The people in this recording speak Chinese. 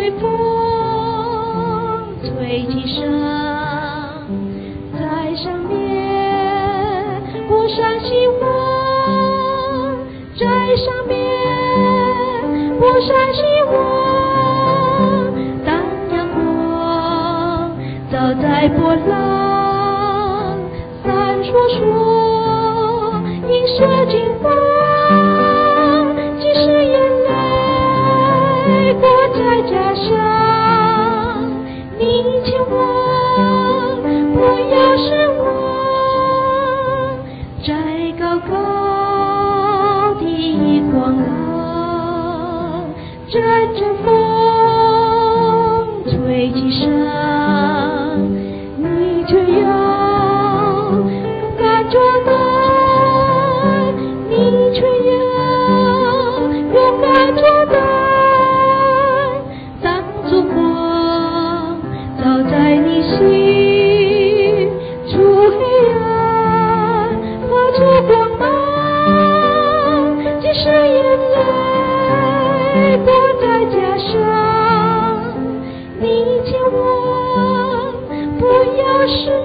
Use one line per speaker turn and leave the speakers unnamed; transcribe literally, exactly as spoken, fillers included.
随风吹起上，在上面过上希望，在上面过上希望。当阳光照在波浪，闪烁烁映射金光。即使眼泪挂在家乡，你千万不要失望。在高高的光浪，阵阵风吹起上，你却要勇敢着担，你却要勇敢着担。当烛光照在你心，出黑暗发出光芒。即使眼泪挂在家乡，你千万不要失